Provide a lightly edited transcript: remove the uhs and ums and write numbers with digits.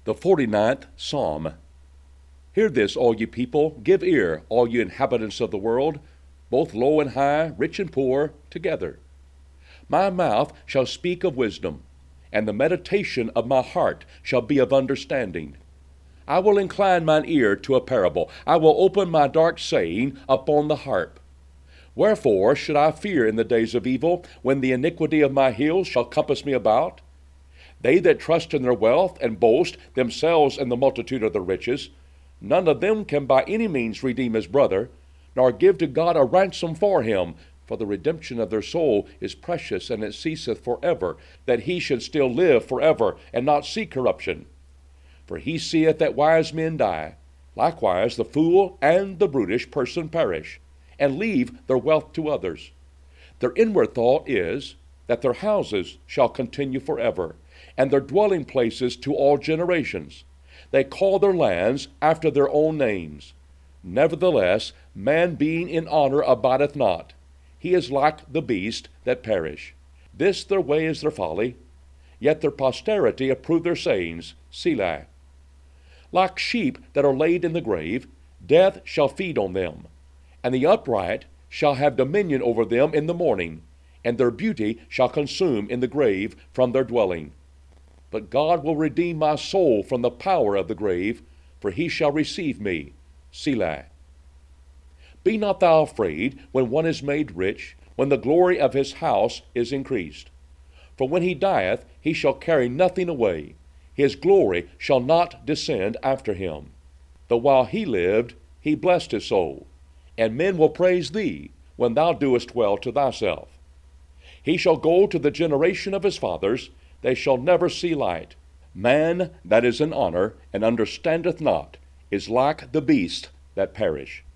The 49th Psalm. Hear this, all you people, give ear, all you inhabitants of the world, both low and high, rich and poor, together. My mouth shall speak of wisdom, and the meditation of my heart shall be of understanding. I will incline mine ear to a parable. I will open my dark saying upon the harp. Wherefore should I fear in the days of evil, when the iniquity of my heels shall compass me about? They that trust in their wealth and boast themselves in the multitude of their riches, none of them can by any means redeem his brother, nor give to God a ransom for him. For the redemption of their soul is precious, and it ceaseth forever, that he should still live forever, and not see corruption. For he seeth that wise men die, likewise the fool and the brutish person perish, and leave their wealth to others. Their inward thought is that their houses shall continue forever, and their dwelling places to all generations. They call their lands after their own names. Nevertheless, man being in honor abideth not. He is like the beast that perish. This their way is their folly, yet their posterity approve their sayings. Selah. Like sheep that are laid in the grave, death shall feed on them, and the upright shall have dominion over them in the morning, and their beauty shall consume in the grave from their dwelling. But God will redeem my soul from the power of the grave, for he shall receive me. Selah. Be not thou afraid when one is made rich, when the glory of his house is increased. For when he dieth, he shall carry nothing away. His glory shall not descend after him. Though while he lived, he blessed his soul. And men will praise thee, when thou doest well to thyself. He shall go to the generation of his fathers, they shall never see light. Man that is in honor, and understandeth not, is like the beasts that perish.